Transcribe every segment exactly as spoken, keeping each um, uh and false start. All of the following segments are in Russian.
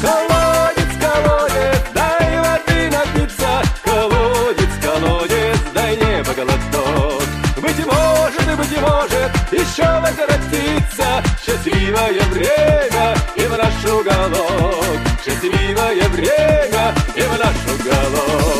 Колодец, колодец, дай воды напиться. Колодец, колодец, дай небо глоток. Быть может, быть может, еще возвратится счастливое время и в наш уголок. Счастливое время и в наш уголок.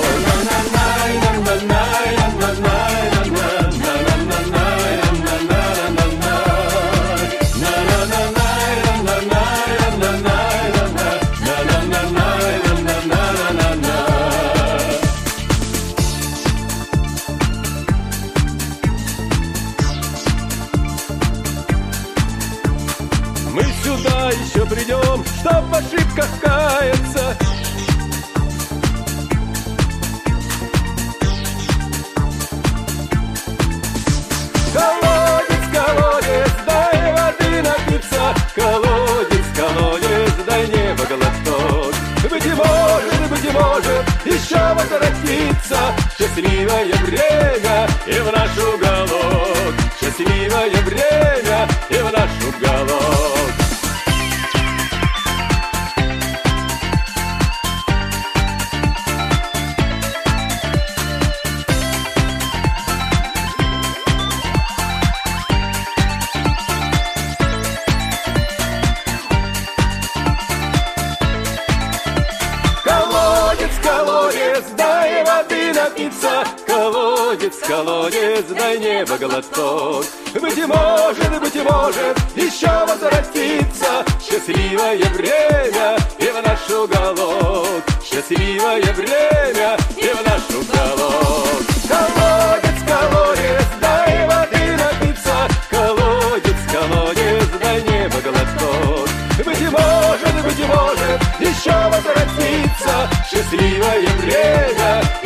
Мы сюда еще придем, чтоб в ошибках каяться. Колодец, колодец, дай воды напиться. Колодец, колодец, дай небо глоток. Быть может, быть может, еще возвратится счастливое время и в наш уголок. Счастливое время и в наш уголок. Колодец, колодец, дай воды напиться. Колодец, колодец, дай небо глоток. Быть может, быть может, еще возвратится счастливое время и в наш уголок. Счастливое время и в наш уголок. Колодец, колодец, дай воды напиться. Колодец, колодец, дай небо глоток. Быть может, быть может, еще возвратится счастливое время